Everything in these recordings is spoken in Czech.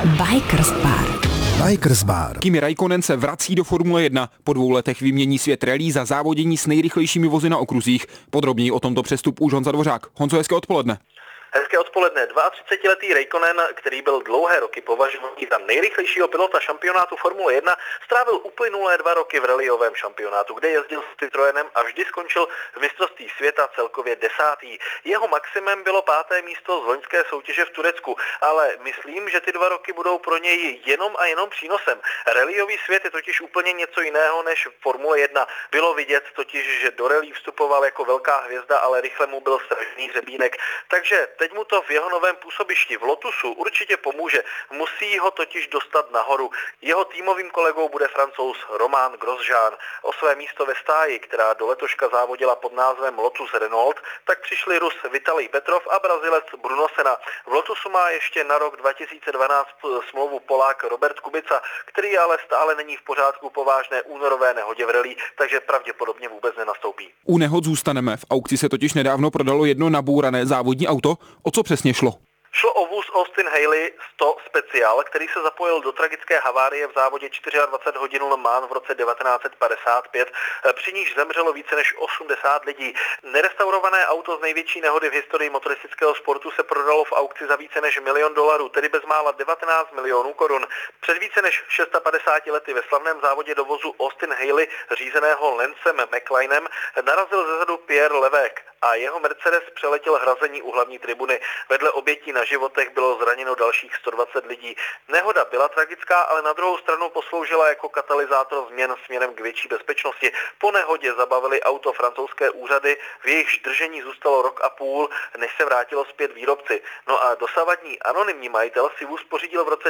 Bikers Bar. Bikers Bar. Kimi Räikkönen se vrací do Formule 1. Po 2 letech vymění svět rallye za závodění s nejrychlejšími vozy na okruzích. Podrobněji o tomto přestupu už Honza Dvořák. Honzo, hezké odpoledne. Hezké odpoledne. 32letý Räikkönen, který byl dlouhé roky považovaný za nejrychlejšího pilota šampionátu Formule 1, strávil uplynulé 2 roky v rallyovém šampionátu, kde jezdil s Citroenem a vždy skončil v mistrovství světa celkově 10. Jeho maximem bylo 5. místo z loňské soutěže v Turecku, ale myslím, že ty 2 roky budou pro něj jenom přínosem. Rallyový svět je totiž úplně něco jiného než Formule 1. Bylo vidět totiž, že do rally vstupoval jako velká hvězda, ale rychle mu byl strašný hřebínek. Takže teď mu to v jeho novém působišti v Lotusu určitě pomůže. Musí ho totiž dostat nahoru. Jeho týmovým kolegou bude Francouz Romain Grosjean. O své místo ve stáji, která do letoška závodila pod názvem Lotus Renault, tak přišli Rus Vitalij Petrov a Brazilec Bruno Senna. V Lotusu má ještě na rok 2012 smlouvu Polák Robert Kubica, který ale stále není v pořádku po vážné únorové nehodě v rally, takže pravděpodobně vůbec nenastoupí. U nehod zůstaneme. V aukci se totiž nedávno prodalo jedno nabourané závodní auto. O co přesně šlo? Šlo o vůz Austin Haley 100 Special, který se zapojil do tragické havárie v závodě 24 hodin Le Mans v roce 1955, při níž zemřelo více než 80 lidí. Nerestaurované auto z největší nehody v historii motoristického sportu se prodalo v aukci za více než $1 milion, tedy bezmála 19 milionů korun. Před více než 650 lety ve slavném závodě do vozu Austin Haley, řízeného Lancem McLarenem, narazil zezadu Pierre Levesque a jeho Mercedes přeletěl hrazení u hlavní tribuny. Vedle obětí na životech bylo zraněno dalších 120 lidí. Nehoda byla tragická, ale na druhou stranu posloužila jako katalyzátor změn směrem k větší bezpečnosti. Po nehodě zabavili auto francouzské úřady, v jejichž držení zůstalo 1,5 roku, než se vrátilo zpět výrobci. No a dosavadní anonymní majitel si vůz pořídil v roce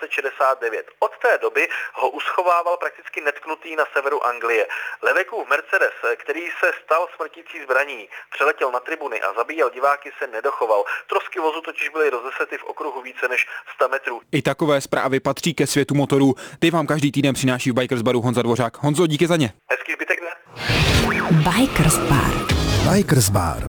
1969. Od té doby ho uschovával prakticky netknutý na severu Anglie. Levekův Mercedes, který se stal smrtící zbraní, přeletěl na tribuny a zabíjel diváky, se nedochoval. Trosky vozu totiž byly rozesety v okruhu více než 100 metrů. I takové zprávy patří ke světu motorů. Ty vám každý týden přináší v Bikers Baru Honza Dvořák. Honzo, díky za ně. Hezký zbytek dne. Bikers Bar. Bikers Bar.